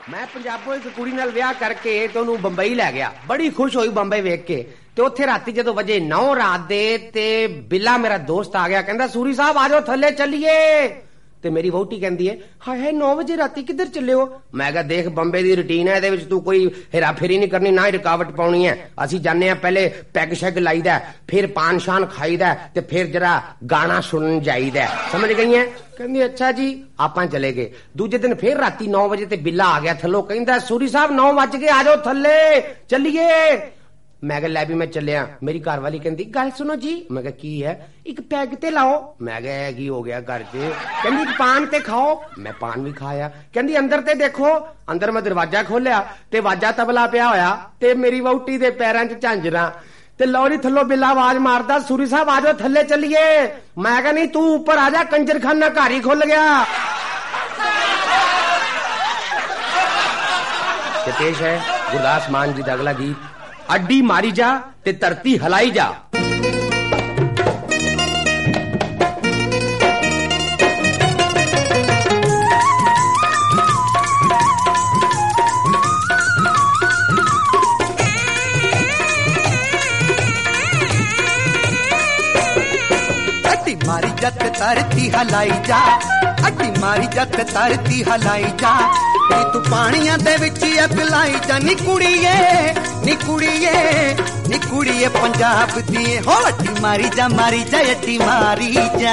मैं पंजाबों एक कुड़ी नाल विआह करके ते ओनू बंबई लै गया। बड़ी खुश होई बंबई वेख के। ते उत्थे राती जदों वजे 9 रात दे ते बिल्ला मेरा दोस्त आ गया, कहंदा सूरी साहब आ जाओ थल्ले चलिए। ते मेरी वोटी कहंदी है हाय हाय 9 बजे राती किधर चले हो? मैं कहा देख बंबे दी रूटीन है, इहदे विच तू कोई हेरा फेरी नहीं करनी, ना ही रुकावट पाउणी है। असीं जाने पहले पैग शैग लाईदा, फिर पान शान खाईदा ते फिर जरा गाना सुनन जाईदा। समझ गई है? कहंदी अच्छा जी। आपां चले गए। दूजे दिन फिर राती 9 बजे ते बिल्ला आ गया थल्लों, कहंदा सूरी साहब 9 बज गए आ जाओ थल्ले चलिए। मैं कहा लै भी मैं चलिया। मेरी घर वाली कहती गल सुनो जी। मैं कहा की है? एक पैग ते लाओ। मैं कहा की हो गया घर च? कहती पान ते खाओ। मैं पान भी खाया। कहती अंदर ते देखो। अंदर मैं दरवाजा खोलिया ते वाजा तबला पिया होया ते मेरी वहुटी दे पैरां च झांजरा ते लौरी थल्लो बिल्ला आवाज मारदा सूरी साहब आ जाओ थल्ले चलिए। मैं कहा नहीं तू ऊपर आ जा, कंजर खाना घर ही खुल गया। पेश है गुरदास मान जी दा अगला गीत अड्डी मारी जा ते धरती हलाई जा। अड्डी मारी जा ते धरती हलाई जा, अड्डी मारी जा ते धरती हलाई जा। तू पानिया दे विच अग लाई जा नी कुड़िए, नी कुड़िए, नी कुड़िए पंजाब दी हो। अड्डी मारी जा, मारी जा, अड्डी मारी जा।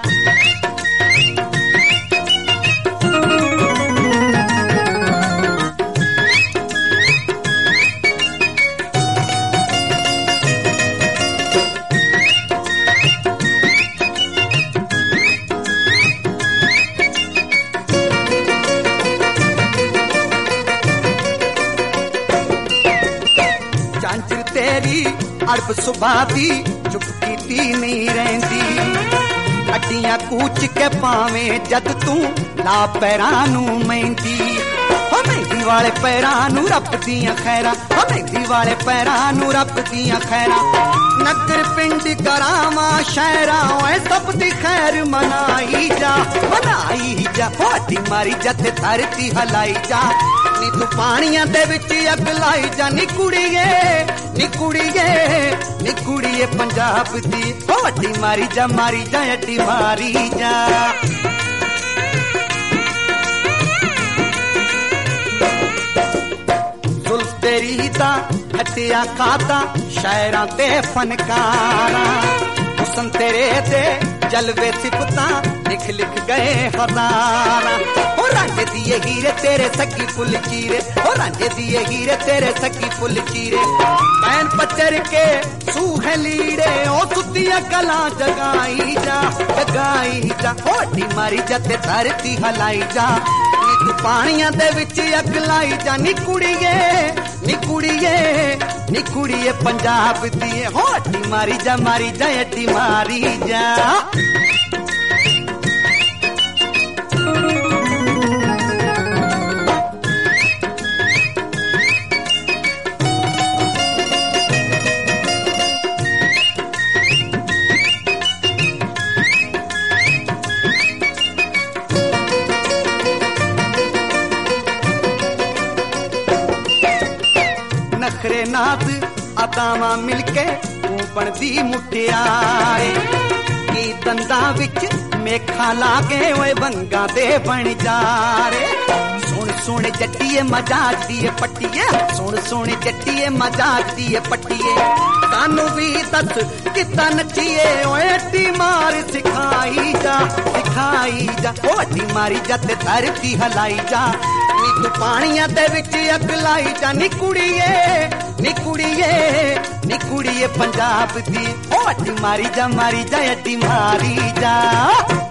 अरब सुबह दी चुप कीती नहीं रहंदी, अड्डियां कूच के पावे जद तू ला पैरां नू मेहंदी। हो मेहंदी वाले पैरां नू रब दियां खैरां, हो मेहंदी वाले पैरां नू रब दियां खैरां। नगर पिंड करावा शहरा ओए सब दी खैर मनाई जा, मनाई जा। हो अड्डी मारी जा ते धरती हलाई जा, नी तू पानिया दे विच अग लाई जा नी कुड़िए, नी कुड़िए, नी कुड़िए पंजाब दी हो। अड्डी मारी जा, मारी जा, अड्डी मारी जा। जुल्फ तेरी दा हटिया खाता शायरां ते फनकारां, हुस्न तेरे ते जलवे सिफतां लिख लिख गए हज़ारां। हो रांझे दिए हीरे तेरे सकी फुल चीरे, हो रांझे दिए हीरे तेरे सकी फुल चीरे। पैन पचर के सूहे लीड़े ओ सुतिया गला जगाई जा, जगाई जा। हो अड्डी मारी जा ते धरती हलाई जा, नी तू पानिया दे विच अग लाई जा नी कुड़िए, नी कुड़िए, नी कुड़िए पंजाब दी हो। अड्डी मारी जा, मारी जा, अड्डी मारी जा। नखरे नाथ अदावा मिलके तू बनदी मुटियारे, की दंदा विच मेखा लागे ओए वंगा दे बन जा रे। सुन सुन जट्टिए मजाक दिए पट्टिए, सुन सुन जट्टिए मजाक दिए पट्टिए। सानू भी दस किता नचिए ओए अड्डी मार सिखाई जा, सिखाई जा। ओ अड्डी मारी जा ते धरती हलाई जा, नी तू पानिया दे विच अग लाई जा नी कुड़िए, नी कुड़िए, नी कुड़िए पंजाब दी हो। अड्डी मारी जा, मारी जा, अड्डी मारी जा।